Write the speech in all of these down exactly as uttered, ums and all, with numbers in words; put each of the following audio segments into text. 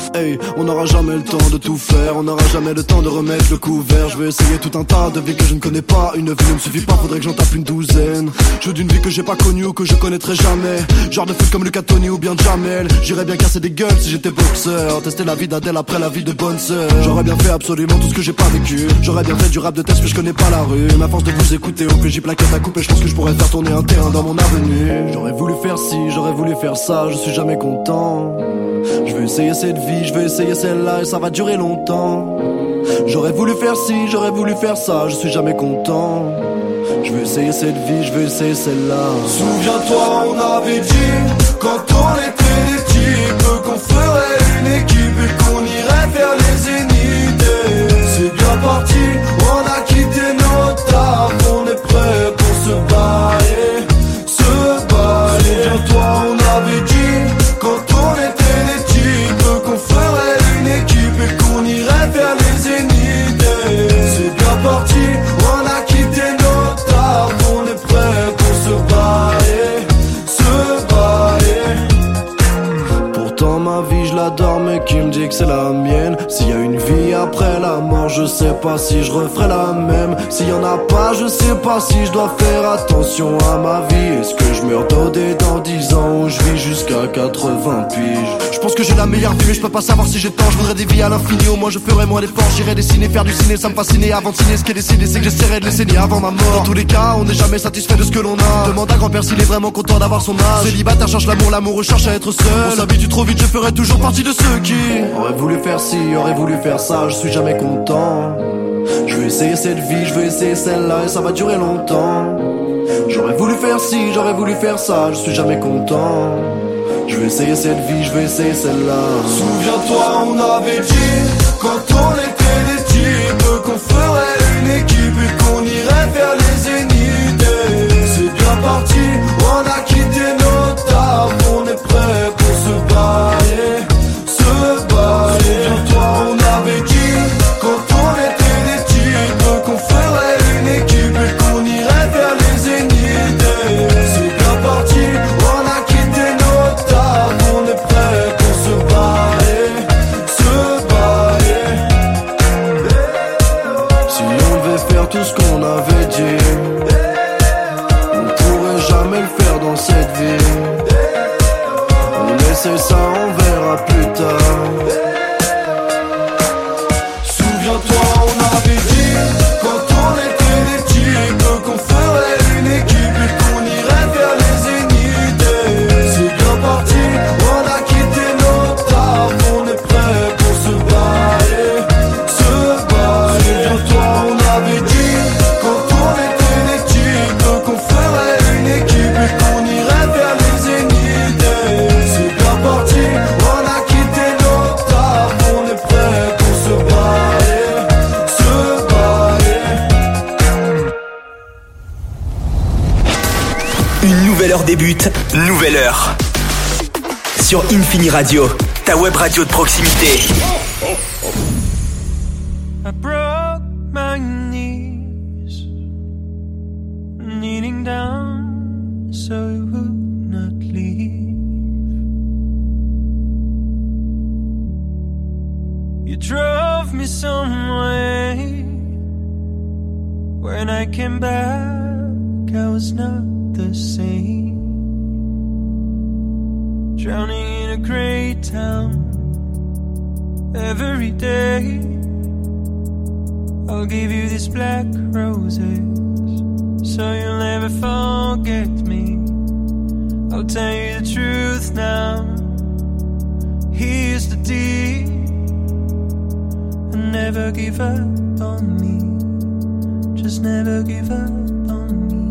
Hey, on n'aura jamais le temps de tout faire, on n'aura jamais le temps de remettre le couvert. Je vais essayer tout un tas de vies que je ne connais pas. Une vie ne me suffit pas, faudrait que j'en tape une douzaine. Je veux d'une vie que j'ai pas connue ou que je connaîtrai jamais. Genre de foot comme Lucas Tony ou bien Jamel. J'irais bien casser des gueules si j'étais boxeur. Tester la vie d'Adèle après la vie de bonne sœur. J'aurais bien fait absolument tout ce que j'ai pas vécu. J'aurais bien fait du rap de test mais je connais pas la rue. Mais à force de vous écouter au P J plaquette à couper, je pense que je pourrais faire tourner un terrain dans mon avenue. J'aurais voulu faire ci, j'aurais voulu faire ça, je suis jamais content. Je veux essayer cette vie, je veux essayer celle-là et ça va durer longtemps. J'aurais voulu faire ci, j'aurais voulu faire ça, je suis jamais content. Je veux essayer cette vie, je veux essayer celle-là. Souviens-toi, on avait dit, quand on était des types, qu'on ferait une équipe et qu'on irait faire les zéniths. C'est bien parti, on a quitté nos tables, on est prêt pour se bailler, se bailler. Souviens-toi, on avait dit, quand on était des types, qu'on ferait une équipe et qu'on irait faire les zéniths. C'est bien parti, on a quitté nos tables, on est prêt pour se bailler, se bailler. Pourtant ma vie je l'adore mais qui me dit que c'est la mienne. S'il y a une vie après la mort, je sais pas si je referai la même. S'il y en a pas, je sais pas si je dois faire attention à ma vie. Est-ce que je meurs dodé dans dix ans ou je vis jusqu'à quatre-vingts piges? Je pense que j'ai la meilleure vie mais je peux pas savoir si j'ai tort. Je voudrais des vies à l'infini, au moins je ferais moins d'efforts. J'irais dessiner, faire du ciné, ça me fascinait. Avant de signer, ce qui est décidé c'est que j'essaierai de les saigner avant ma mort. Dans tous les cas, on n'est jamais satisfait de ce que l'on a. Demande à grand-père s'il est vraiment content d'avoir son âge. Célibataire cherche l'amour, l'amour cherche à être seul. On s'habitue trop vite, je ferai toujours partie de ceux qui aurait voulu faire ci, aurait voulu faire ça, je suis jamais content. Je veux essayer cette vie, je veux essayer celle-là et ça va durer longtemps. J'aurais voulu faire ci, j'aurais voulu faire ça, je suis jamais content. Je veux essayer cette vie, je veux essayer celle-là. Souviens-toi, on avait dit, quand on était des types, qu'on ferait une équipe et qu'on irait faire les zéniths. C'est bien parti, on a quitté nos tables, on est prêt pour se bailler, se bailler. Souviens-toi, on avait dit, quand on était des types, qu'on ferait une équipe et qu'on irait faire les zéniths. C'est bien parti, on a quitté nos tables, on est prêt pour se bailler, se bailler. Si on devait faire tout ce qu'on avait dit, on pourrait jamais le faire dans cette vie. On essaie ça, on verra plus tard. Souviens-toi, on avait dit, quand on était des types, qu'on ferait une équipe et qu'on irait faire les zéniths. C'est bien parti, on a quitté nos tables, on est prêt pour se bailler, se bailler. Souviens-toi, on avait dit, quand on était des types, qu'on ferait une équipe et qu'on irait faire les zéniths. C'est bien parti, on a quitté nos tables, on est prêt pour se bailler, se bailler. Une nouvelle heure débute, nouvelle heure. Sur Infini Radio, ta web radio de proximité. I broke my knees, kneeling down so you would not leave. You drove me somewhere. When I came back, I was not the same. Drowning in a great town every day. I'll give you these black roses so you'll never forget me. I'll tell you the truth now. Here's the deal. And never give up on me. Just never give up on me.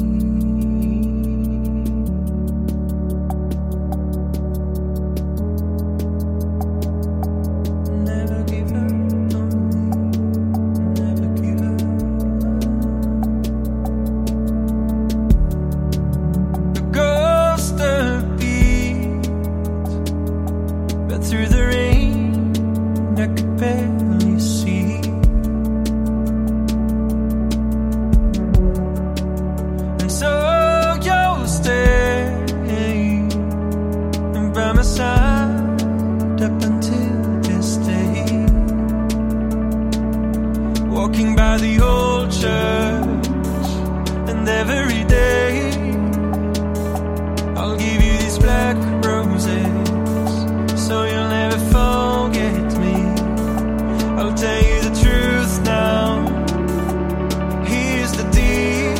Never give up on me. Never give up. The ghost of beat, but through the rain I could barely see. every day. I'll give you these black roses, so you'll never forget me. I'll tell you the truth now. Here's the deal: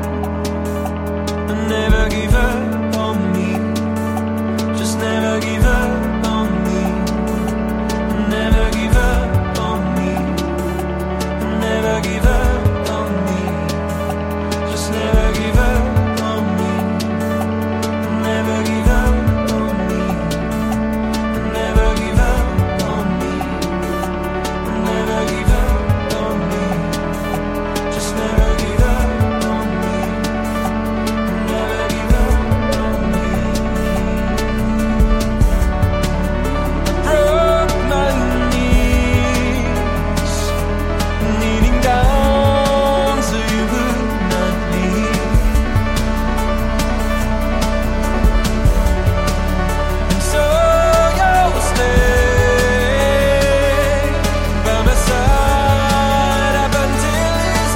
never give up on me. Just never give up on me. Never give up on me. Never give up on me. Just never give up on me. Never give up on me. Never give up on me. Never give up on me. Just never give up on me. Never give up on me. I broke my knees, kneeling down so you would not leave. And so you'll stay by my side up until this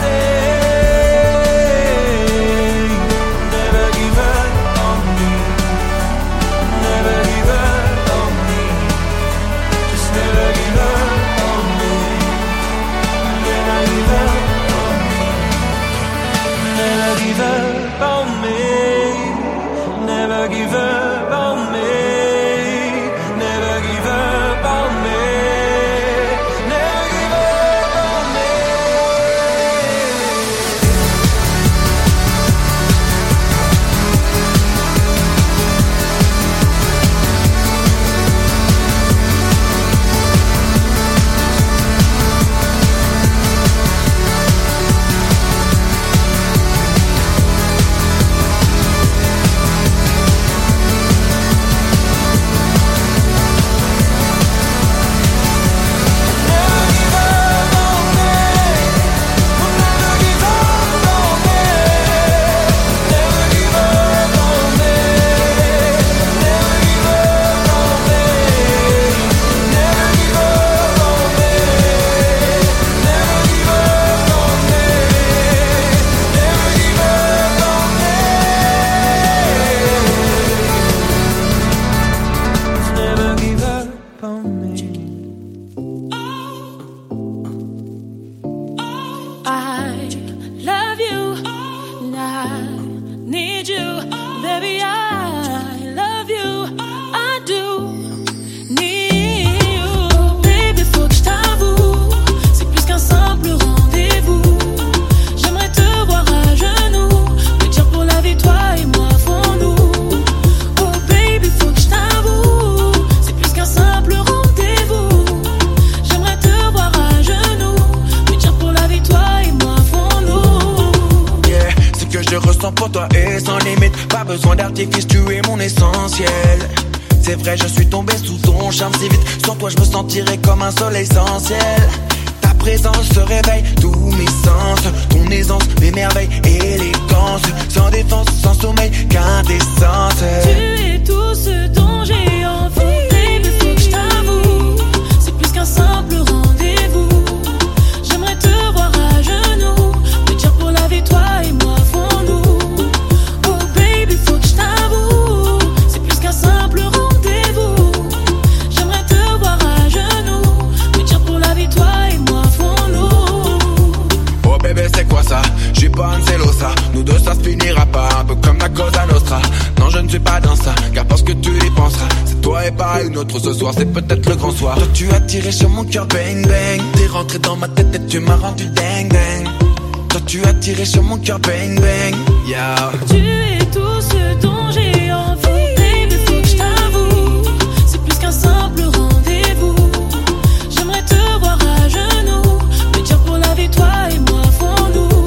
day. Never give up on me. Never give up on me. Just never give up on me. Never give up on me. Never give up on me. Never give up on me. Never give up on me. Never give up on me. Never give up on me. I love you, and I need you, baby. I love you, I do need you, baby. Faut que je t'avoue, c'est plus qu'un simple rendez-vous. J'aimerais te voir à genoux, te dire pour la vie, toi et moi, fons-nous. Oh baby, faut que je t'avoue, c'est plus qu'un simple rendez-vous. J'aimerais te voir à genoux, te dire pour la vie, toi et moi, fons-nous. Yeah, ce que je ressens pour toi est sans limite. Pas besoin d'artifice, tu es mon essentiel. C'est vrai, je suis tombé sous ton charme si vite. Sans toi, je me sentirais comme un soleil sans ciel. Ta présence se réveille tous mes sens. Ton aisance, mes merveilles, élégance. Sans défense, sans sommeil, quintessence. Tu es tout ce dont j'ai envie. Baby, faut que je t'avoue, c'est plus qu'un simple rendez-vous. J'aimerais te voir à genoux, te dire pour la vie, toi et moi, fons-nous. Oh baby, faut que je t'avoue, c'est plus qu'un simple rendez-vous. J'aimerais te voir à genoux, te dire pour la vie, toi et moi, fons-nous. Oh bébé, c'est quoi ça? J'suis pas un celosa. Nous deux, ça se finira pas, un peu comme la Cosa Nostra. Non, je ne suis pas dans ça, car parce que tu y penseras. C'est toi et pas une autre ce soir, c'est peut-être le grand soir. Toi, tu as tiré sur mon cœur, bang bang. T'es rentré dans ma tête et tu m'as rendu ding ding. Toi, tu as tiré sur mon cœur, bang bang. Yeah. Tu es tout ce dont j'ai envie. Baby, faut que je t'avoue, c'est plus qu'un simple rendez-vous. J'aimerais te voir à genoux, te dire pour la vie, toi et moi, fons-nous.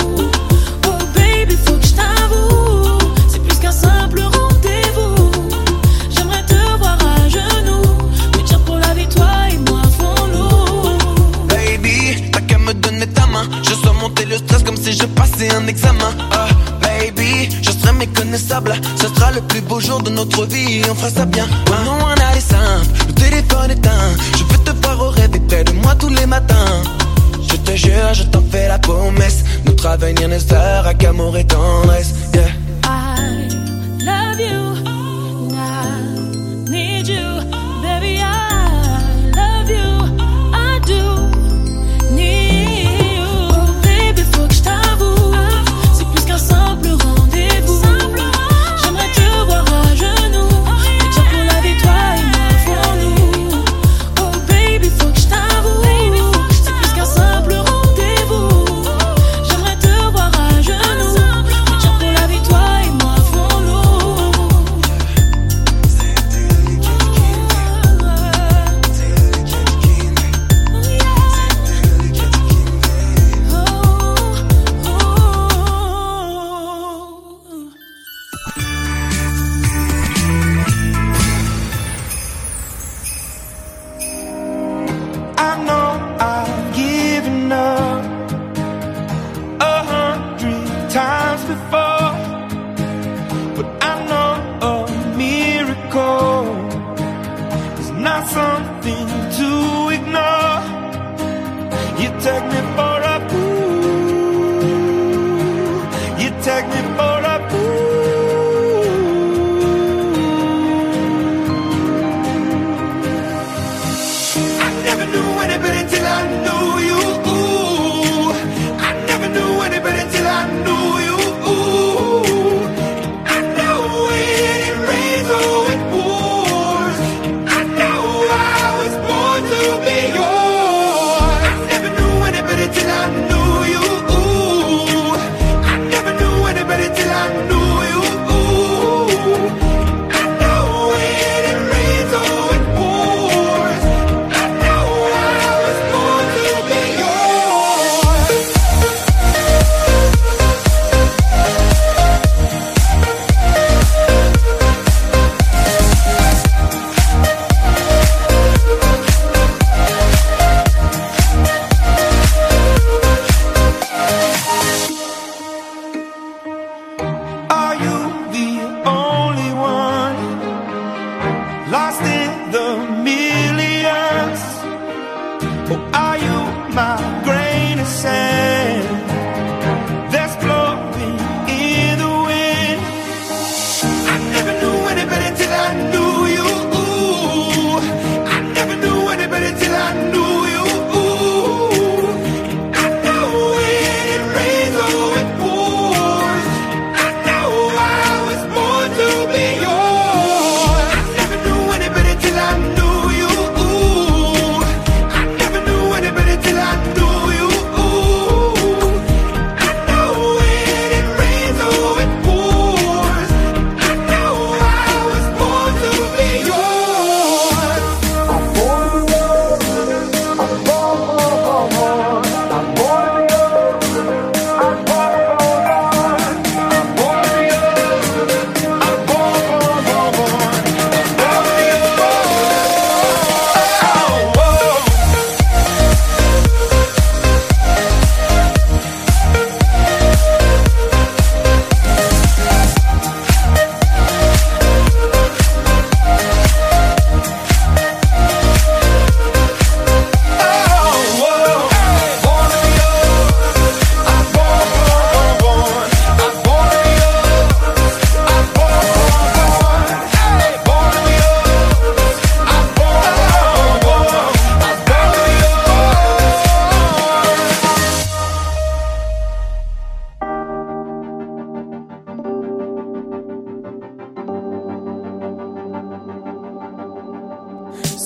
Oh baby, faut que je t'avoue, c'est plus qu'un simple rendez-vous. J'aimerais te voir à genoux, te dire pour la vie, toi et moi, fons-nous. Baby, t'as qu'à me donner ta main. Je sens monter le stress comme si je passais un examen. Ah, baby, je serai méconnaissable. Ce sera le plus beau jour de notre vie, on fera ça bien. Ah, non, on a les simples, le téléphone éteint. Je veux te voir au rêve et près de moi tous les matins. Je te jure, je t'en fais la promesse. Notre avenir ne sera qu'amour et tendresse. Yeah.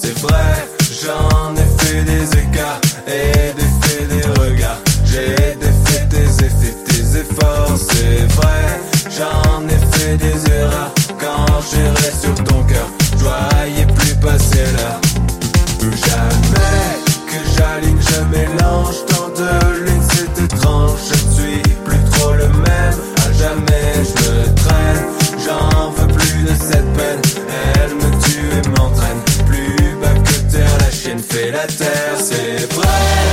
c'est vrai, j'en ai fait des écarts et défait des regards. J'ai défait tes effets, tes efforts, c'est vrai, j'en ai fait des erreurs. Quand j'irai sur ton cœur, je voyais plus passer là. Jamais que j'aligne, je mélange tant de lunes, c'est étrange. Je ne suis plus trop le même, à jamais je me traîne. J'en veux plus de cette peine, elle me tue et m'entraîne. Plus bas que terre, la chienne fait la terre, c'est vrai.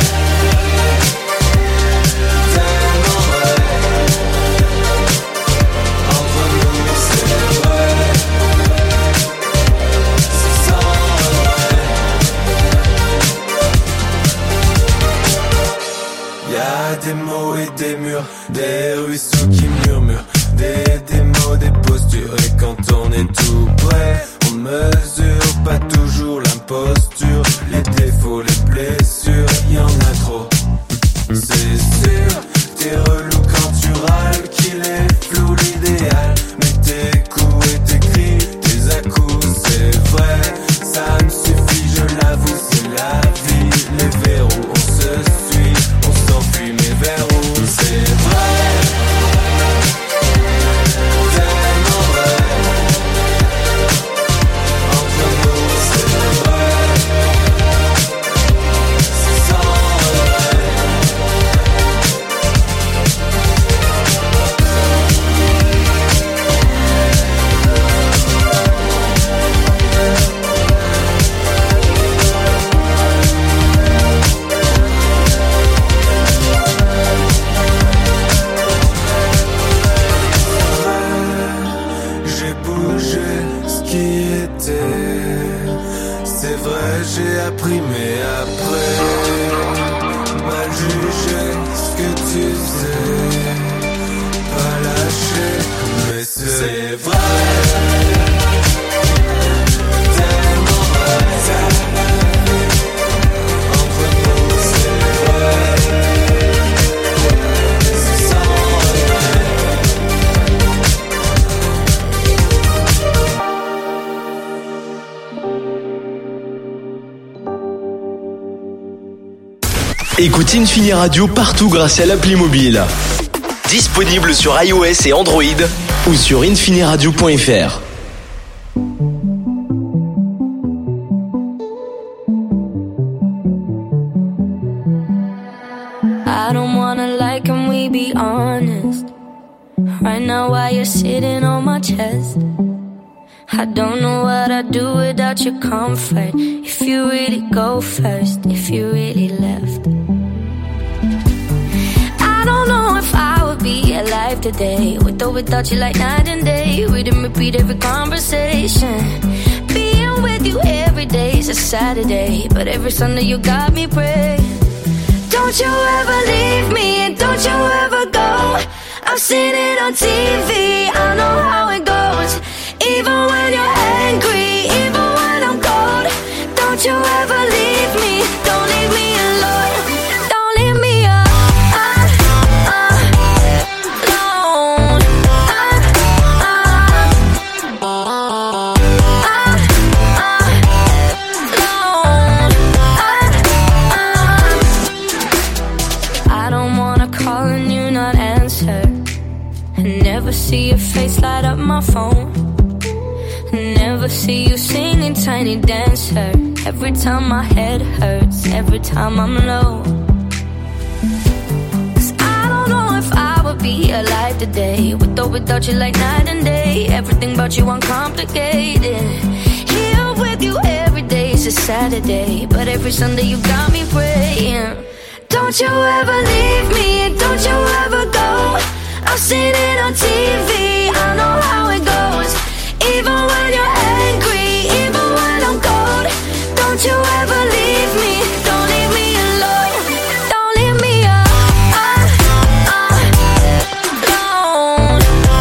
Tellement vrai. Entre nous c'est vrai. C'est sans regret. Y'a des mots et des murs, des ruisseaux qui murmurent, des, des mots, des postures. Et quand on est tout près, on mesure pas toujours l'imposture, les défauts, les blessures, y en a trop. C'est sûr, t'es relou quand tu râles, qu'il est flou l'idéal. Mais tes coups et tes cris, tes à-coups, c'est vrai, ça me suffit, je l'avoue, c'est la vie. Les verrous, on se suit, on s'enfuit, mais vers où c'est vrai. Tellement vrai. Entre nous c'est vrai. C'est sans regret. J'ai bougé ce qui était. C'est vrai, j'ai appris, mais après, mal jugé ce que tu faisais. Pas lâché, mais c'est vrai. Tellement vrai. Entre nous, c'est vrai. C'est sans regret. Écoute Infini Radio partout grâce à l'appli mobile. Disponible sur iOS et Android ou sur infiniradio point f r. I don't wanna lie, can we be honest? Right now while you're sitting on my chest, I don't know what I'd do without your comfort. If you really go first, if you really left, I don't know if I would be alive today, with or without you like night and day. Read and repeat every conversation. Being with you every day is a Saturday, but every Sunday you got me praying. Don't you ever leave me, and don't you ever go. I've seen it on T V, I know how it goes. Even when you're angry, even when I'm cold, don't you ever leave me, don't leave me alone, don't leave me alone, alone. I don't wanna call and you not answer, and never see your face light up my phone. Never see you singing Tiny Dancer. Every time my head hurts, every time I'm low. Cause I don't know if I would be alive today, with or without you like night and day. Everything about you uncomplicated. Here with you every day is a Saturday, but every Sunday you got me praying. Don't you ever leave me, don't you ever go. I've seen it on T V, I know how it goes. Even when you're angry, even when I'm cold, don't you ever leave me, don't leave me alone, don't leave me alone, alone.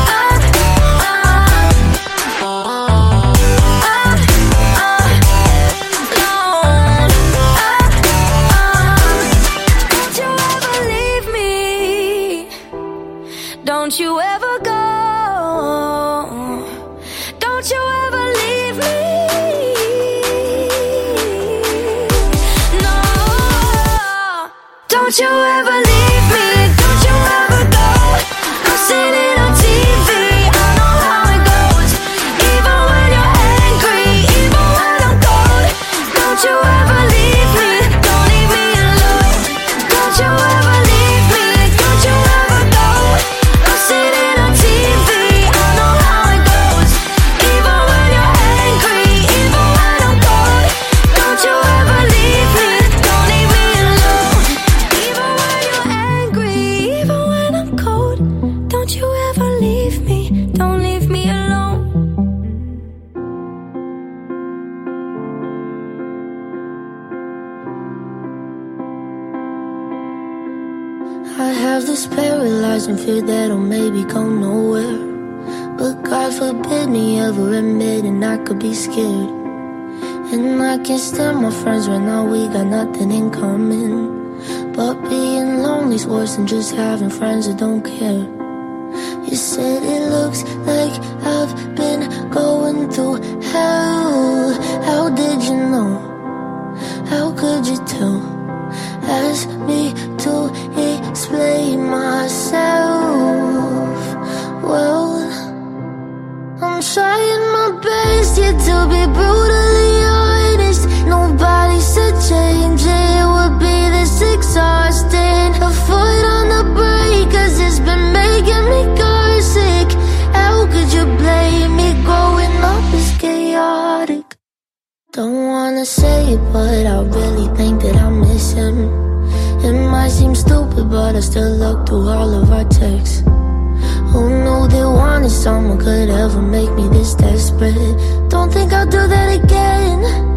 Don't you ever leave me, don't you ever go. fear that I'll maybe go nowhere. But God forbid me ever admitting I could be scared. And I can't stand my friends right now, we got nothing in common. But being lonely's worse than just having friends that don't care. You said it looks like I've been going through hell. How did you know? How could you tell? Ask me to explain myself. Well, I'm trying my best yet to be brutally honest. Nobody said change it would be this exhausting. A foot on the brake, cause it's been making me car sick. How could you blame me? Growing up is chaotic. Don't wanna say it, but I really think that I miss him. It might seem stupid, but I still look through all of our texts. Who knew that wanting someone could ever make me this desperate? Don't think I'll do that again.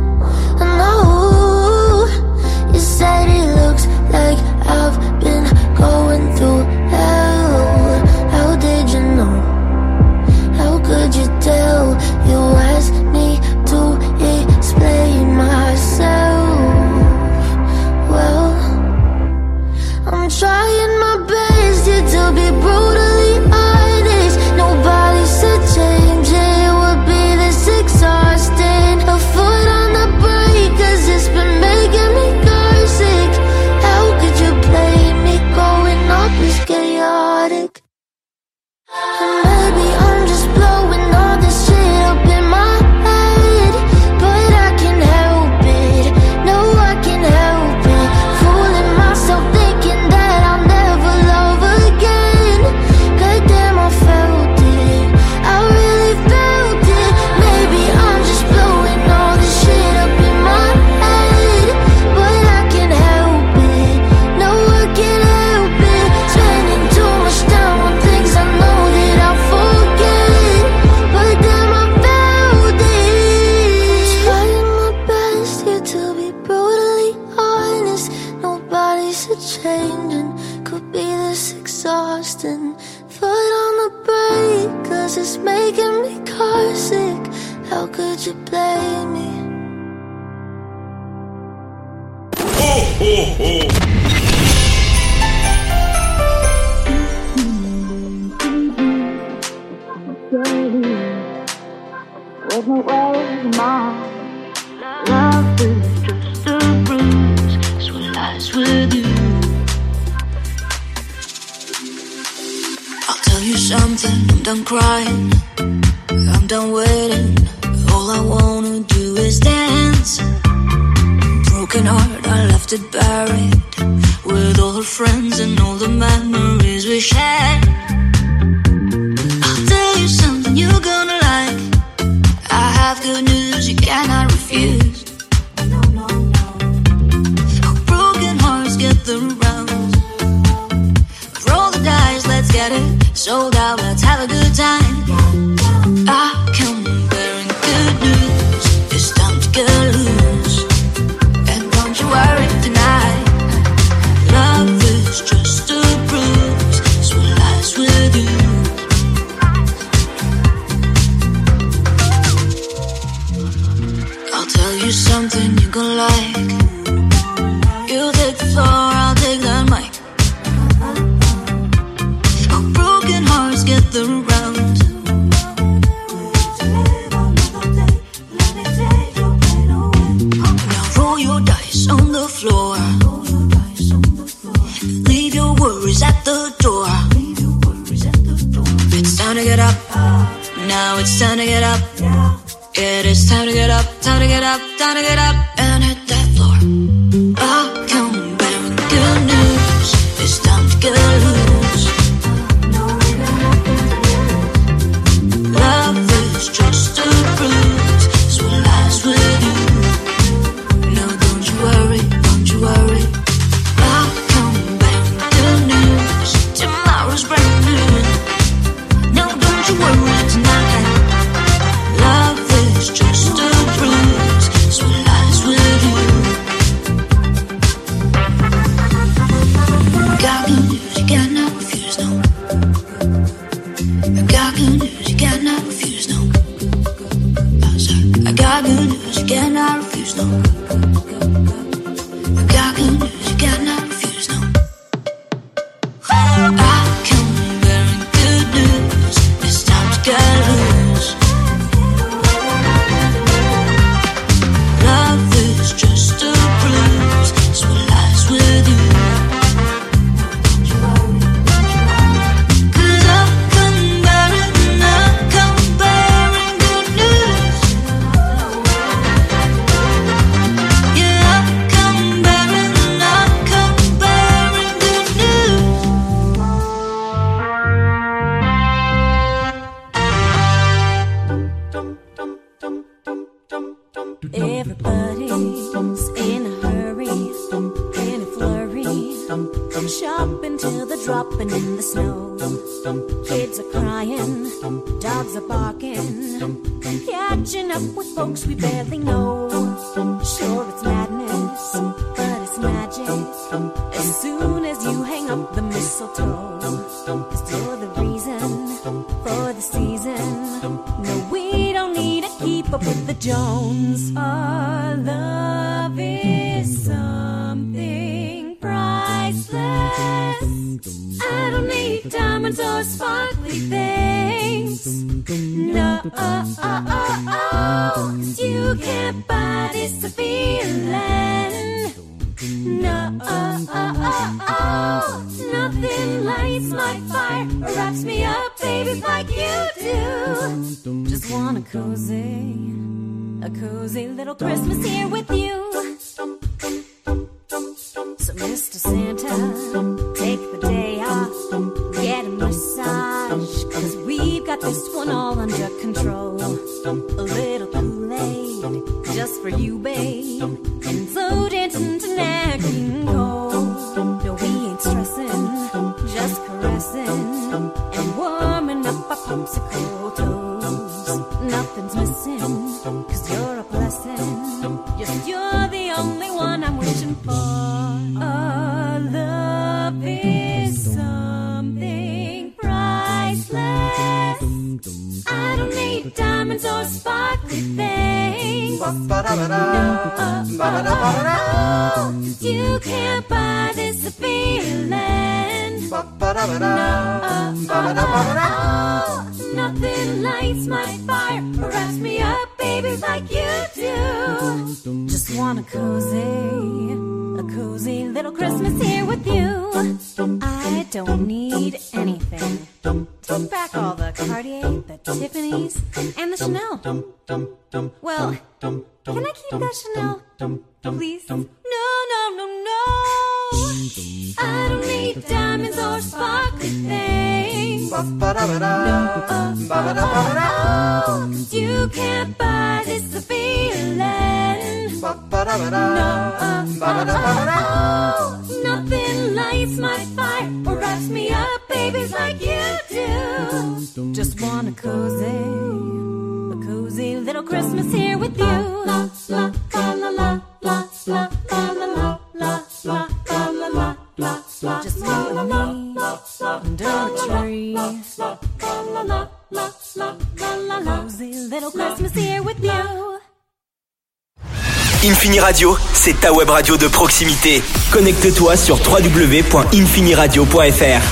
No, you said it looks like I've been going through hell. How did you know? How could you tell? You asked me to explain myself. Well, I'm trying my best yet to be brutally honest. Nobody said change it would be this exhausting. A foot on the brake, cause it's been making me car sick. How could you blame me? Growing up is chaotic. And maybe I'm just blowing all this shit up in my head, but I can't help it. No, I can't help it. Fooling myself thinking that I'll never love again. Goddamn, I felt it. I really felt it. Maybe I'm just blowing all this shit up in my head, but I can't help it. No, I can't help it. Spending too much time on things I know that I'll forget, but damn, I felt it. Trying my best here to be brutally honest. Nobody's a changing, could be this exhausting. Foot on the brake, cause it's making me car sick. How could you blame me? With no way, mom. Love is just a bruise. It's what lies with you. I'll tell you something. I'm done crying. I'm done waiting. All I wanna do is dance. Broken heart, I left it buried with all her friends and all the memories we shared. I'll tell you something you're gonna like. I have good news you cannot refuse. Broken hearts get the rounds. Roll the dice, let's get it sold out, let's have a good time. I come bearing good news. It's time to get loose. And don't you worry tonight. Love is just a bruise. It's what lies with you. I'll tell you something you gon' like. You take the floor, I'll take the mic. Oh, broken hearts get the rounds. Now roll your dice on the floor. Leave your worries at the door. It's time to get up. Now it's time to get up. It is time to get up, time to get up, time to get up and hit that floor. I'll come back with good news. It's time to get loose. Love is just a bruise. It's what lies with you. No, don't you worry, don't you worry. I'll come back with good news. Tomorrow's brand new. No, don't you worry tonight. Love is just a bruise. It's what lies with dropping in the snow. Kids are crying, dogs are barking, catching up with folks we barely know. Sure, it's madness, but it's magic. As soon as you hang up the mistletoe, 'cause you're the reason for the season. No, we don't need to keep up with the Jones. Our love is something priceless. I don't need diamonds or sparkly things. No, oh, oh, oh, oh. You can't buy this feeling. No, oh, oh, oh, oh. Nothing lights my fire or wraps me up, baby, like you do. Just want a cozy, a cozy little Christmas here with you. So Mister Santa, take the day off, get a massage, 'cause we've got this one all under control. A little Kool-Aid, just for you, babe, and so dancing to Nat King Cole. No, we ain't stressing, just caressing, and warming up our popsicle toes. Nothing's missing, 'cause you're a blessing. Yes, you're the only one I'm wishing for. Our love is something priceless. I don't need diamonds or sparkly things. No, oh, oh, oh. You can't buy this feeling. No, oh, oh, oh. Nothing lights my fire or wraps me up, baby, like you do. Just want a cozy, a cozy little Christmas here with you. I don't need anything. Take back all the Cartier, the Tiffany's, and the Chanel. Well, can I keep that Chanel, please? No, no, no, no. I don't need diamonds or sparkly things. No, oh, oh, oh. You can't buy this feeling. No, oh, oh, oh. Nothing lights my fire or wraps me up, baby, like you do. Just want a cozy, a cozy little Christmas here with you. La la la la la la la la la la la la la la la. Just you and me under a tree. La la la la la la. Cozy little Christmas here with you. Infini Radio, c'est ta web radio de proximité. Connecte-toi sur w w w point infini radio point f r.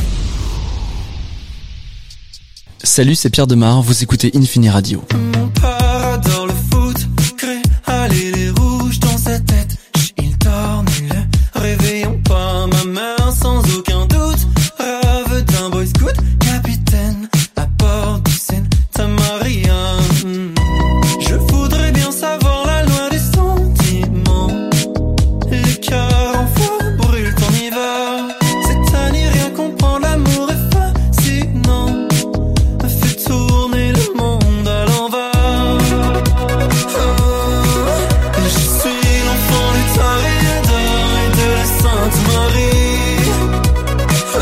Salut, c'est Pierre Demar, vous écoutez Infini Radio. Mon père adore le foot, crée aller les rouges dans sa tête. Il torne le réveillon pas ma mère sans aucun doute. Rêve d'un boy scout, capitaine à bord du Seine, ta Marianne. Je voudrais bien savoir la loi des sentiments. Les cœurs en feu brûlent en hiver. C'est à n'y rien comprendre, l'amour est fascinant. Fait tourner le monde à l'envers. Oh, je suis l'enfant du Toréador et de la Sainte Marie. Oh,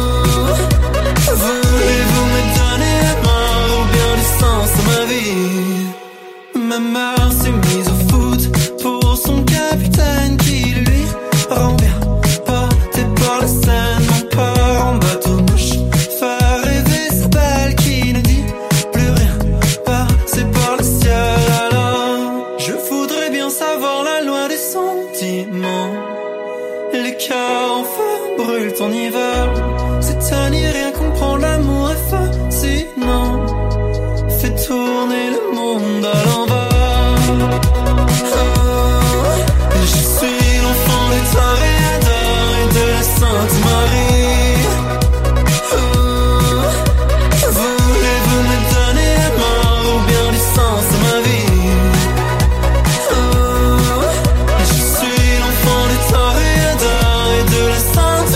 voulez-vous me donner la main ou bien du sens à ma vie? Ma mère s'est mise au foot pour son capitaine qui lui rend bien porté par la Seine. Mon père en bateau-mouche fait rêver sa belle qui ne dit plus rien, passé par le ciel. Alors je voudrais bien savoir la loi des sentiments. Les cœurs en feu brûlent en hiver. C'est à n'y rien comprendre, l'amour est fascinant. Fait tourner le monde à l'envers. Oh, je suis l'enfant des Toréador et de la Sainte Marie. Oh, voulez-vous me donner la main ou bien du sens à ma vie? Oh, je suis l'enfant des Toréador et de la Sainte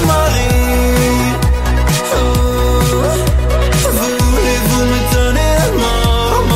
Marie. Oh, voulez-vous me donner la main ou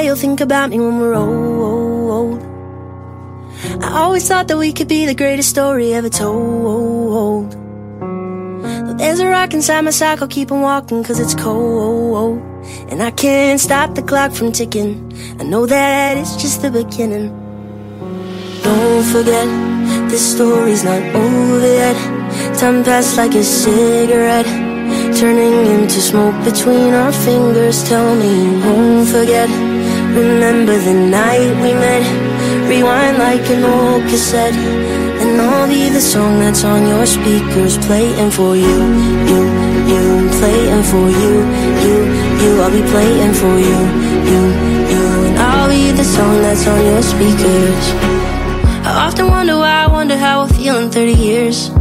you'll think about me when we're old. I always thought that we could be the greatest story ever told. Though there's a rock inside my sock, I'll keep on walking cause it's cold. And I can't stop the clock from ticking. I know that it's just the beginning. Don't forget, this story's not over yet. Time passed like a cigarette, turning into smoke between our fingers. Tell me you won't forget. Remember the night we met. Rewind like an old cassette, and I'll be the song that's on your speakers, playing for you, you, you, playing for you, you, you. I'll be playing for you, you, you, and I'll be the song that's on your speakers. I often wonder why, I wonder how I'll feel in thirty years.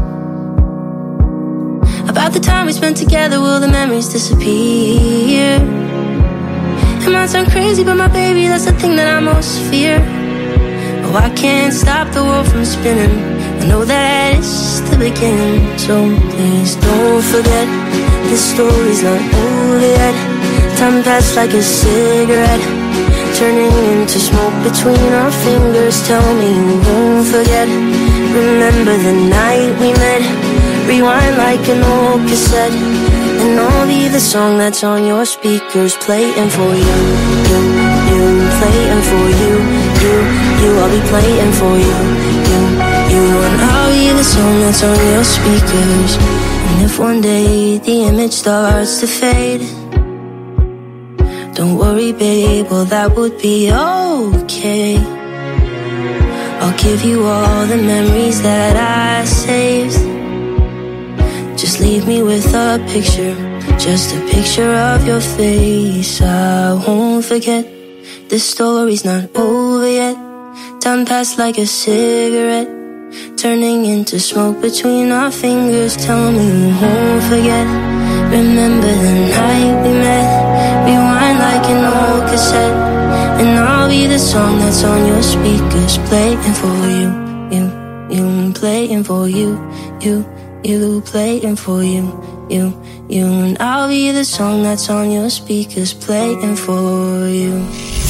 About the time we spent together, will the memories disappear? It might sound crazy, but my baby, that's the thing that I most fear. Oh, I can't stop the world from spinning. I know that it's the beginning. So please don't forget, this story's not over yet. Time passed like a cigarette, turning into smoke between our fingers. Tell me you won't forget. Remember the night we met. Rewind like an old cassette, and I'll be the song that's on your speakers, playing for you, you, you, playing for you, you, you. I'll be playing for you, you, you, and I'll be the song that's on your speakers. And if one day the image starts to fade, don't worry, babe, well that would be okay. I'll give you all the memories that I saved. Just leave me with a picture, just a picture of your face. I won't forget, this story's not over yet. Time passed like a cigarette, turning into smoke between our fingers. Tell me you won't forget. Remember the night we met. Rewind like an old cassette, and I'll be the song that's on your speakers, playing for you, you, you, playing for you, you, you, playing for you, you, you, and I'll be the song that's on your speakers, playing for you.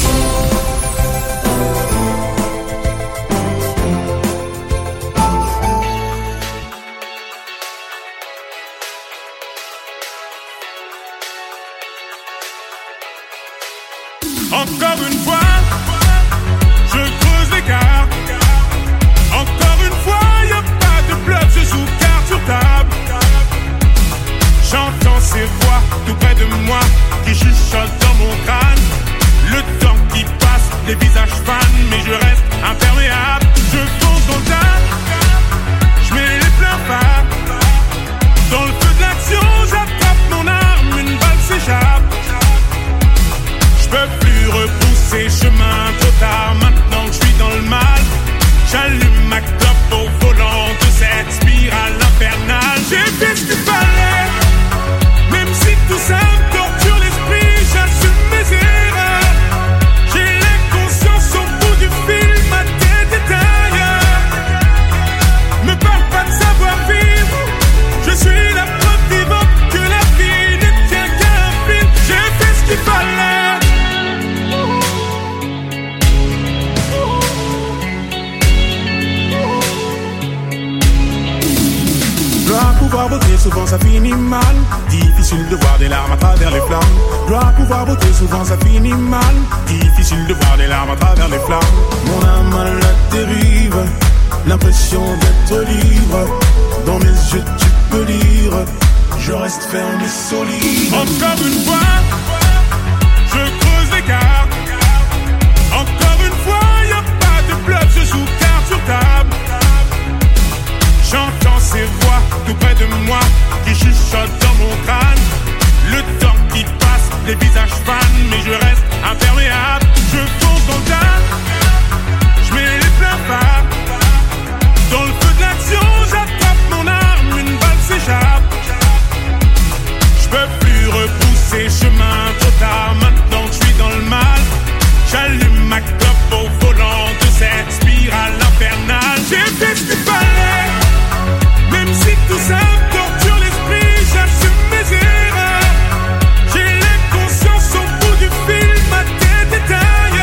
Encore une fois, je creuse l'écart. Encore une fois, y'a pas de bluff, je joue carte sur table. J'entends ces voix tout près de moi qui chuchotent dans mon crâne. Le temps qui passe, les visages fans, mais je reste imperméable. Je fonce dans le tas, je mets les pleins phares. Dans le feu de l'action, j'attrape mon arme, une balle s'échappe. Je peux plus repousser chemin trop tard, maintenant que je suis dans le mal. J'allume ma clope au volant de cette spirale infernale. J'ai fait ce qu'il fallait, même si tout ça me torture l'esprit, j'assume mes erreurs. J'ai l'inconscience au bout du fil, ma tête est ailleurs. Me parle pas de savoir vivre, je suis la preuve vivante que la vie ne tient qu'à un fil. J'ai fait ce qu'il fallait. Dois pouvoir voter, souvent ça finit mal. Difficile de voir des larmes à travers les flammes. Dois pouvoir voter, souvent ça finit mal. Difficile de voir des larmes à travers les flammes. Mon âme à la dérive, l'impression d'être libre. Dans mes yeux tu peux lire, je reste ferme et solide. Encore une fois, je creuse l'écart. Encore une fois, y'a pas de bluff, je joue carte sur table. J'entends ces voix tout près de moi qui chuchotent dans mon crâne. Le temps qui passe, les visages fans, mais je reste imperméable. Je fonce dans le tas, je mets les pleins phares. Dans le feu de l'action, j'attrape mon arme, une balle s'échappe. Je peux plus repousser chemin trop tard, maintenant que je suis dans le mal. J'allume ma clope au volant de cette spirale infernale. J'ai fait ce qu'il fallait, même si tout ça me torture l'esprit, j'assume mes erreurs. J'ai l'inconscience au bout du fil, ma tête est ailleurs.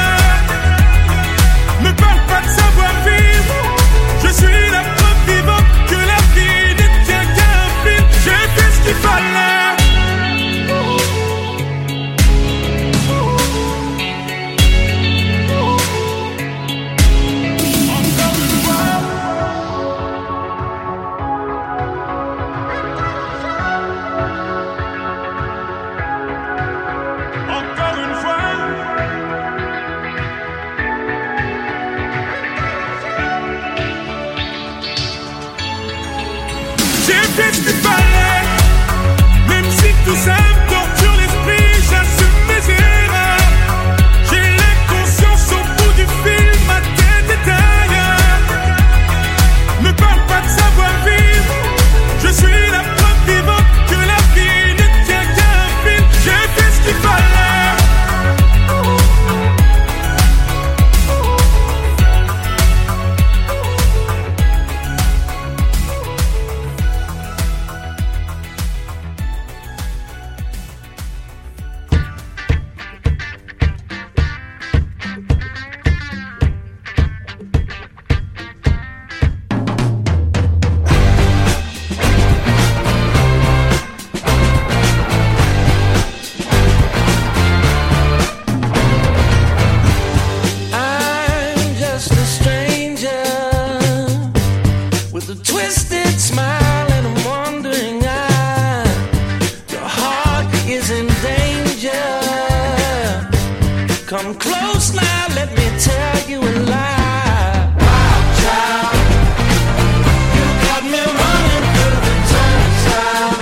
Come close now, let me tell you a lie. Wild child, you got me running through the turnstile.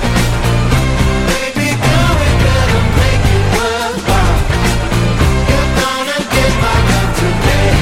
Baby girl, we better make it worthwhile. You're gonna get my love today.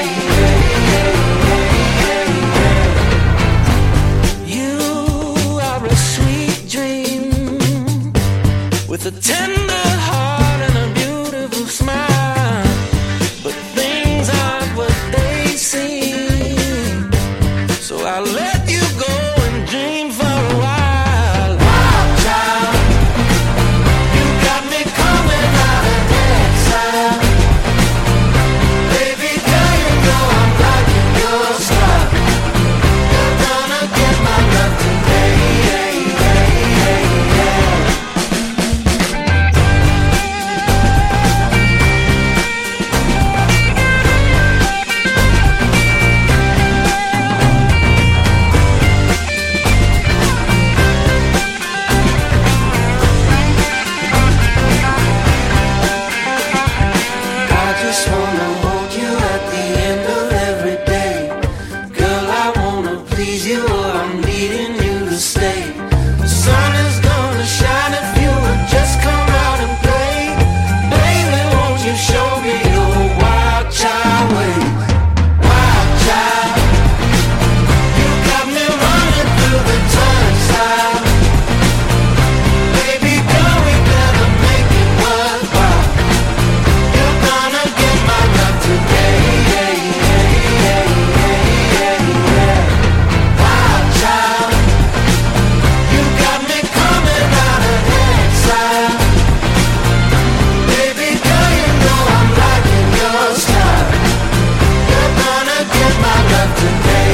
You are a sweet dream with a tender heart and a beautiful smile, but things aren't what they seem. So I'll let you go and dream for a while. Wild child, you got me coming out of exile. Baby girl, you know I'm liking your style. You're gonna get my love today. I just wanna hold you at the end of every day. Girl, I wanna please you or I'm needing you to stay. The sun is gonna shine if you would just come out and play. Baby, won't you show me your wild child ways? Wild child, you got me running through the turnstile. Baby girl, we better make it worthwhile. You're gonna get my love today. Wild child, you got me coming out of exile. Baby girl, you know I'm liking your style. You're gonna get my love today.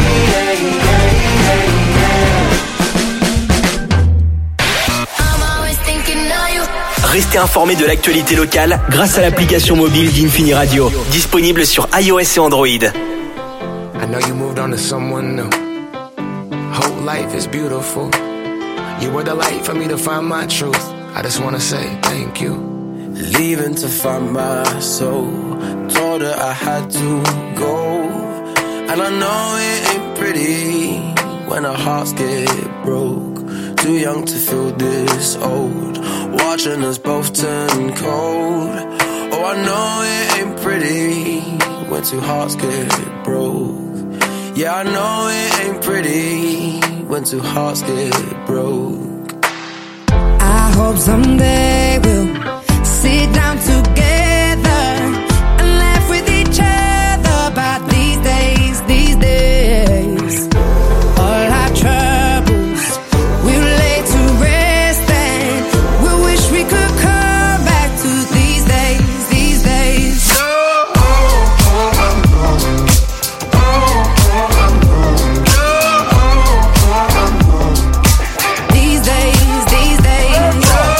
I'm always thinking of you. Restez informés de l'actualité locale grâce à l'application mobile d'Infini Radio, disponible sur iOS et Android. I know you moved on to someone new. Whole life is beautiful. You were the light for me to find my truth. I just wanna say thank you. Leaving to find my soul. Told her I had to go. And I know it ain't pretty when our hearts get broke. Too young to feel this old. Watching us both turn cold. Oh, I know it ain't pretty when two hearts get broke. Yeah, I know it ain't pretty when two hearts get broke. I hope someday we'll sit down together and laugh with each other about these days, these days. All our troubles we'll lay to rest and we wish we could come back to these days, these days. These days, these days.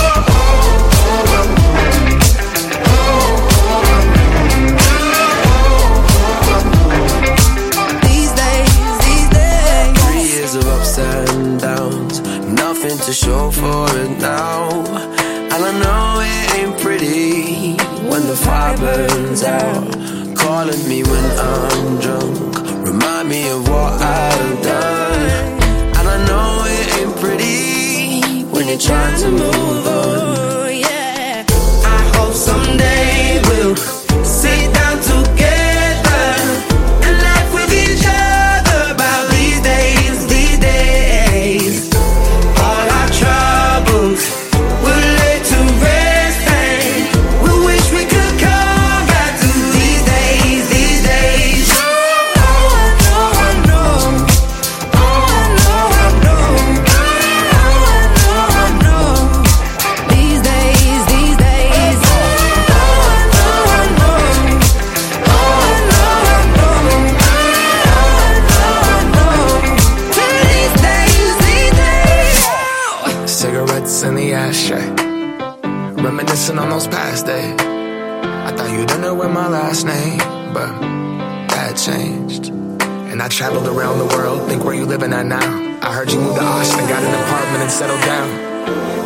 These days, these days. Three years of ups and downs, nothing to show for it now. And I know it ain't pretty when the fire burns out. Calling me when I'm drunk, remind me of what I've done. And I know it ain't pretty when you're trying to move on. Yeah. I hope someday we'll sit down together and laugh with each other about these days, these days. All our troubles we'll lay to rest and we wish we could come back to these days, these days. Oh, I know, I know. Oh, I know, I know. Oh, I know, I know. These days, these days. Oh, I know, I know. Oh, I know, I know. Oh, I know, I know. These days, these days. Cigarettes in the ashtray, reminiscing on those past days. I thought you didn't know my last name, but that changed. And I traveled around the world, think where you living at now. I heard you moved to Austin, got an apartment and settled down. And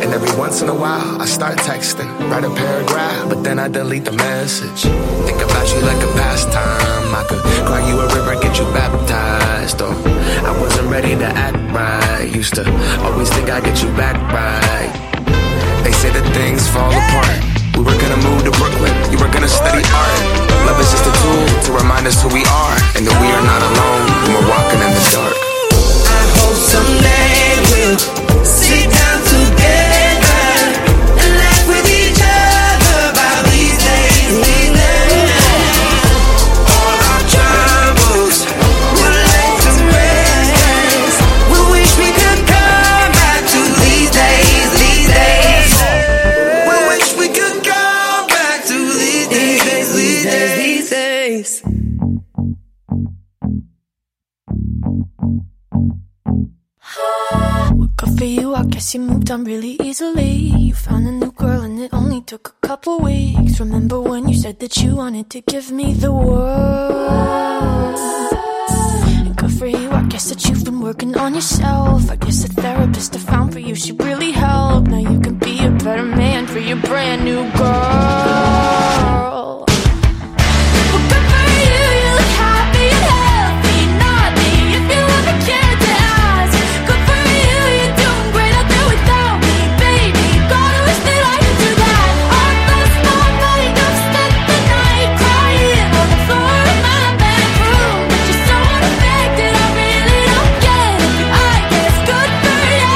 And every once in a while, I start texting, write a paragraph, but then I delete the message. Think about you like a pastime. I could cry you a river, get you baptized. Oh, I wasn't ready to act right. Used to always think I'd get you back right. They say that things fall apart. We were gonna move to Brooklyn, you were gonna study art. Love is just a tool to remind us who we are, and that we are not alone when we're walking in the dark. I hope someday we'll sit down together and laugh with each other about these days, these days. All our troubles will lay to rest. We wish we could come back to these days, these days. We wish we could come back to these days, these days, these days. Good for you, I guess you moved on really easily. You found a new girl and it only took a couple weeks. Remember when you said that you wanted to give me the world? And good for you, I guess that you've been working on yourself. I guess the therapist I found for you, she really helped. Now you can be a better man for your brand new girl. Well, good for you, you look happy and healthy. Not me, if you ever cared to ask. Good for you, you're doing great out there without me, baby. Gotta wish that I could do that. I lost my mind, I've spent the night crying on the floor in my bedroom. But you're so unaffected, I really don't get it. I guess good for you.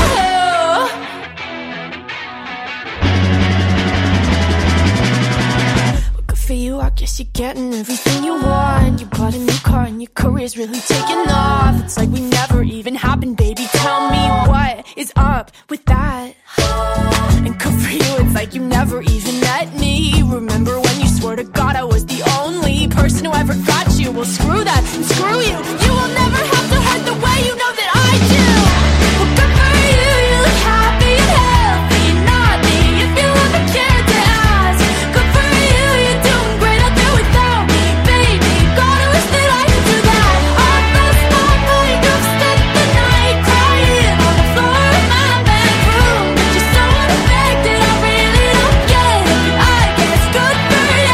Well, good for you, I guess you're getting everything you want. You bought a new car and your career's really taking off. It's like we never even happened, baby. Tell me what is up with that. And good for you, it's like you never even met me. Remember when you swore to God I was the only person who ever got you? Well, screw that and screw you. You will never have to hurt the way you know that I do. Well, good for you, you look happy and healthy. Not me, if you ever cared to ask. Good for you, you're doing great out there without me, baby. Gotta wish that I could do that. I lost my mind, I've spent the night crying on the floor in my bedroom. But you're so unaffected, I really don't get it. I guess good for you.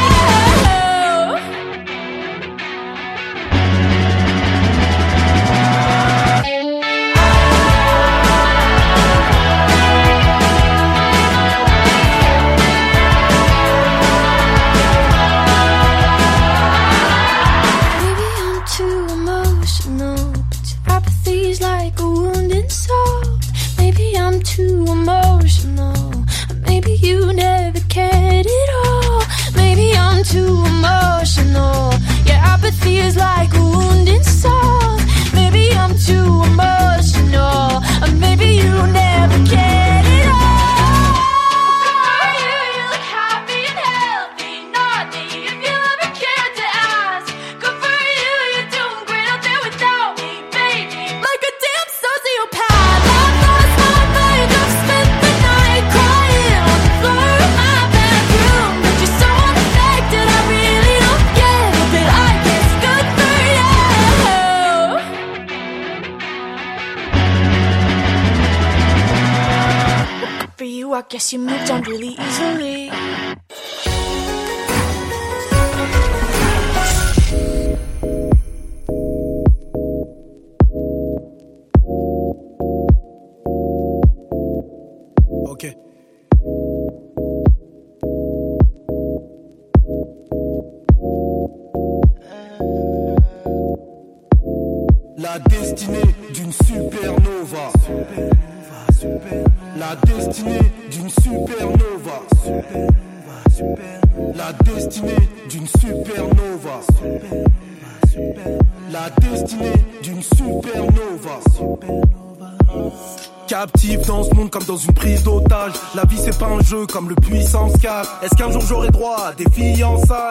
Maybe I'm too emotional, but your apathy's like a wounded soul. Maybe I'm too emotional, maybe you never cared at all. Maybe I'm too emotional, your apathy is like a wounded soul. Maybe I'm too emotional, maybe you never cared at all. You, you look happy and healthy, not me, if you ever cared to ask. Good for you, you're doing great out there without me, baby. Like a damn sociopath, I've lost my mind, I've spent the night crying on the floor in my bedroom. But you're so unaffected, I really don't get it. But I guess good for you. Good for you, I guess you moved on really easily. Ok. La destinée d'une supernova. La destinée d'une supernova. La destinée d'une supernova. La destinée d'une supernova. Captif dans ce monde comme dans une prise d'otage. La vie c'est pas un jeu comme le puissance quatre. Est-ce qu'un jour j'aurai droit à des fiançailles?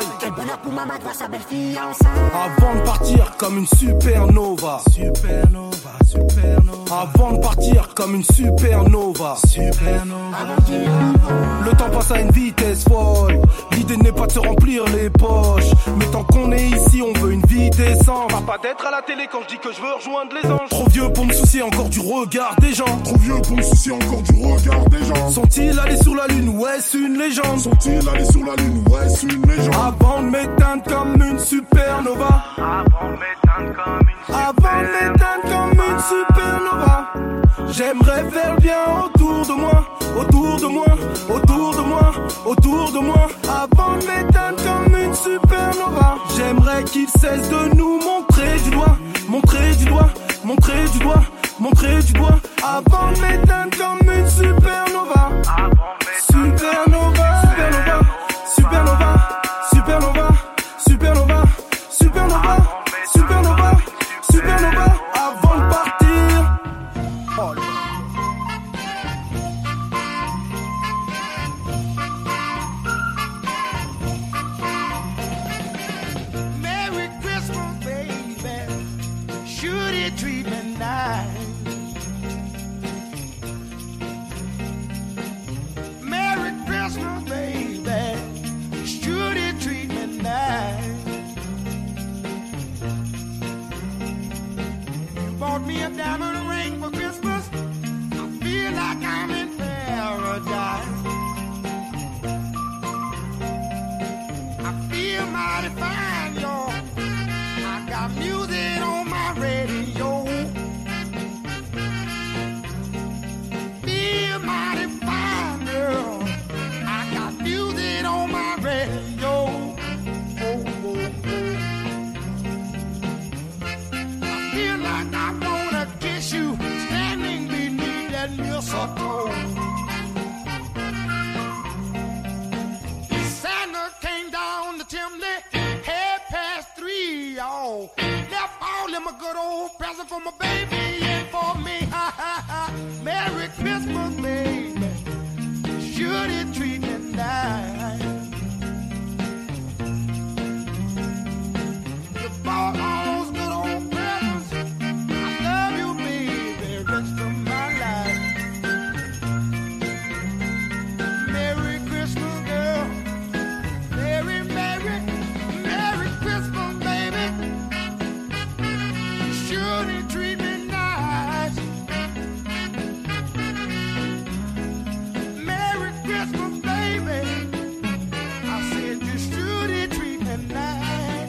Avant de partir comme une supernova. Supernova, supernova. Avant de partir comme une supernova. Supernova. Le temps passe à une vitesse folle. L'idée n'est pas de se remplir les poches, mais tant qu'on est ici on veut une vie décente. Pas d'être à la télé quand je dis que je veux rejoindre les anges. Trop vieux pour me soucier encore du regard des gens. trop vieux pour me soucier encore du regard des gens. Sont-ils allés sur la lune, ouais c'est une légende. Sont-ils allés sur la lune, ouais c'est une légende. Avant de m'éteindre comme une supernova. Avant de m'éteindre comme une supernova. Avant de m'éteindre comme une supernova. J'aimerais faire le bien autour de moi, autour de moi, autour de moi, autour de moi. Avant de m'éteindre comme une supernova. J'aimerais qu'ils cessent de nous montrer du doigt, montrer du doigt, montrer du doigt, montrer du doigt. Avant de m'éteindre comme une supernova. Supernova, supernova, supernova, supernova, supernova, supernova, supernova, supernova. Avant de partir. Oh, Merry Christmas, baby. Should he treat me nice? Merry Christmas, baby. Should he treat me nice? You bought me a diamond ring for Christmas. I feel like I'm in paradise. I feel mighty fine, y'all. I got music on my radio. Feel mighty fine, girl. I got music on my radio. Oh, oh, oh. I feel like I wanna kiss you standing beneath that mistletoe. Santa came down the chimney, half past three, y'all. Left all them a good old present for my baby and for me. Ha ha ha. Merry Christmas, baby. Should he treat me nice? You bought all those good old presents. I love you, baby, rest of my life. Merry Christmas, girl. Merry, Merry, Merry Christmas, baby. Should he treat me nice? Merry Christmas, baby. I said you should he treat me nice.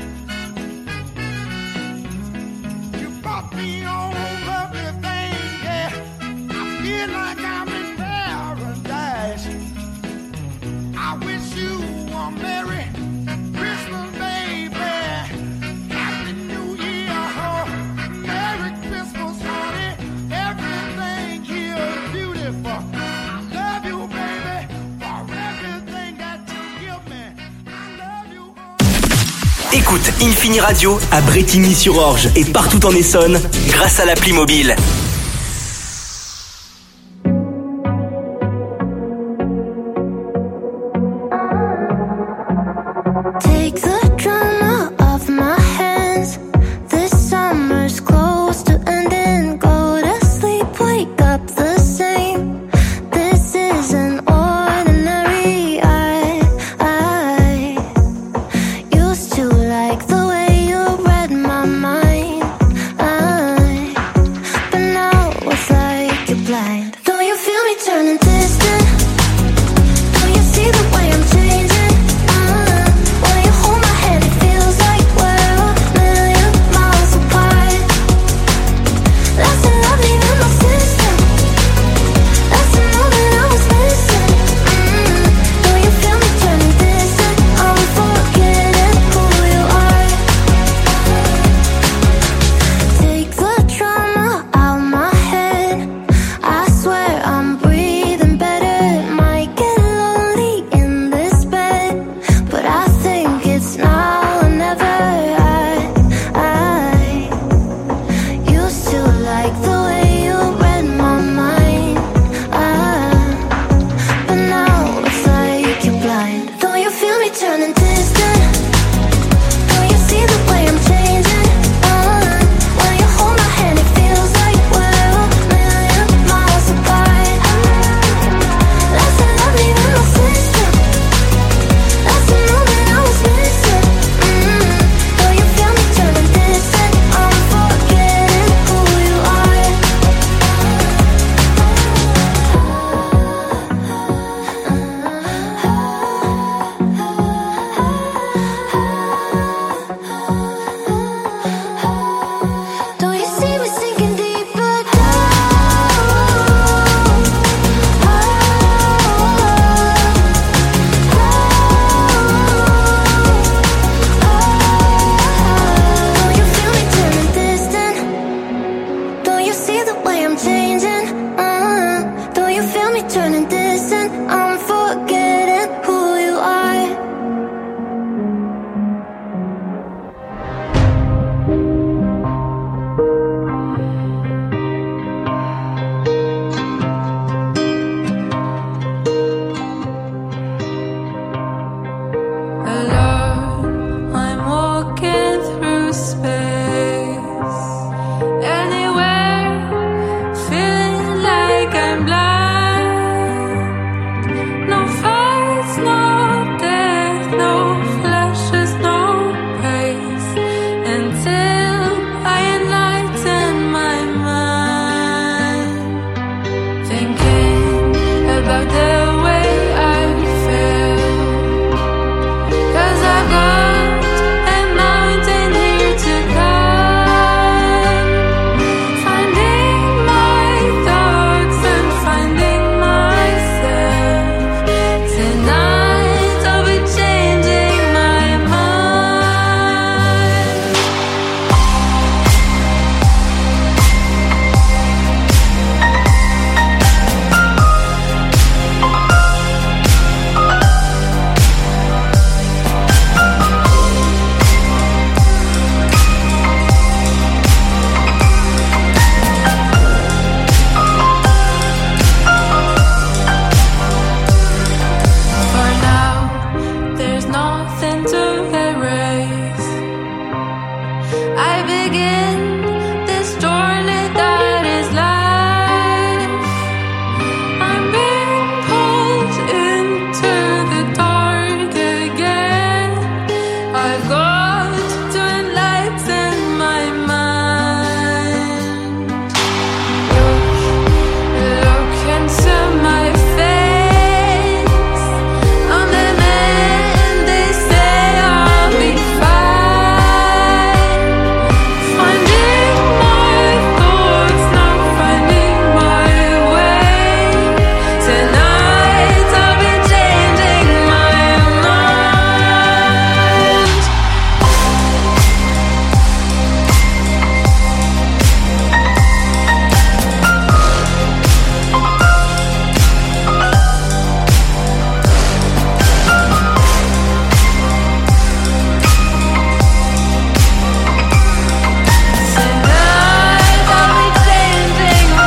You bought me all lovely things, yeah. I feel like I'm in paradise. I wish you a Merry Christmas, baby. Happy New Year, oh. Merry Christmas, honey. Everything here is beautiful. I love you, baby, for everything that you give me. I love you. Écoute Infini Radio à Brétigny-sur-Orge et partout en Essonne grâce à l'appli mobile. Take the drama off my hands. This summer's close to ending. Go to sleep, wake up the same. This isn't ordinary. I, I used to like the way you read my mind. I, but now it's like you're blind. Don't you feel me turning distant? Don't you see the way I'm changing? Uh, will you hold my then I'm forgetting who you are. Alone, I'm walking through space. Anywhere, feeling like I'm blind. No fights, no death, no flashes, no praise. Until I enlighten my mind. Thinking about the way I feel. 'Cause I've got a mountain here to climb. Finding my thoughts and finding myself. Tonight I'll be changing my mind. For now, there's nothing to erase. I begin this journey that is life. I'm being pulled into the dark again. I've got to enlighten my mind. Look into my face. I'm the man they say I'll be fine. Finding my thoughts, now finding my way. Tonight I'll be changing my mind. Tonight I'll be changing my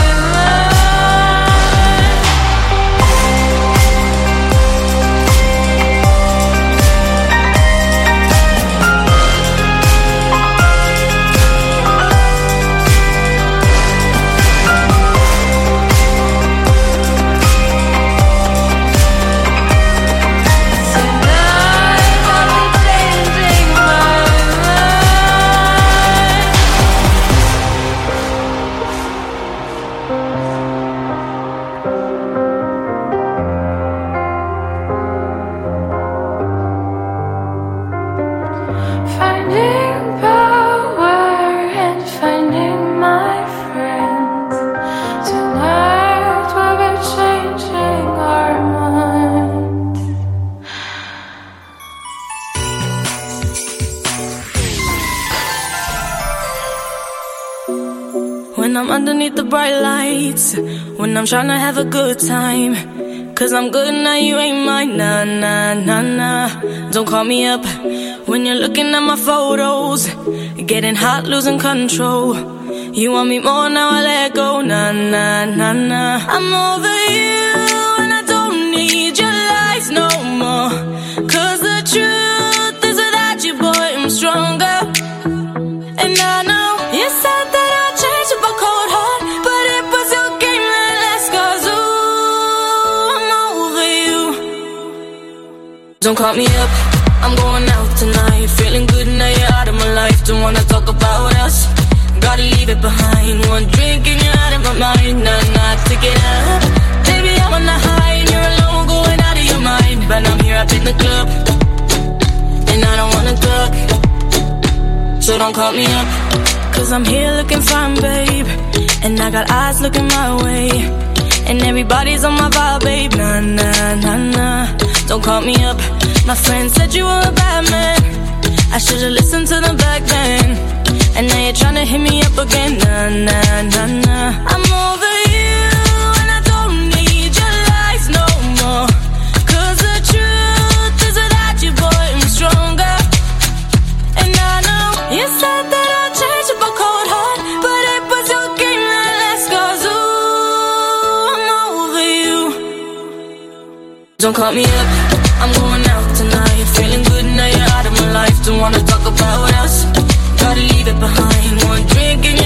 Tonight I'll be changing my Finding power and finding my friends. Tonight we'll be changing our minds. When I'm underneath the bright lights, when I'm trying to have a good time. 'Cause I'm good now, you ain't mine, nah, nah, nah, nah. Don't call me up when you're looking at my photos. Getting hot, losing control. You want me more, now I let go, nah, nah, nah, nah. I'm over you and I don't need your lies no more. 'Cause the truth is without you, boy, I'm stronger. And I know you said that I'd change with a cold heart, but it was your game that last, 'cause ooh, I'm over you. Don't call me up, I'm going out tonight. Feeling good now you're out of my life. Don't wanna talk about us, gotta leave it behind. One drink and you're out of my mind. Nah, nah, take it out. Baby, I'm on the high and you're alone, going out of your mind. But I'm here up in the club, and I don't wanna talk. So don't call me up, 'cause I'm here looking fine, babe. And I got eyes looking my way. And everybody's on my vibe, babe. Nah, nah, nah, nah. Don't call me up. My friend said you were a bad man. I should've listened to them back then. And now you're trying to hit me up again. Nah, nah, nah, nah. I'm over you and I don't need your lies no Don't call me up, I'm going out tonight. Feeling good now you're out of my life. Don't wanna talk about us, gotta leave it behind. One drink and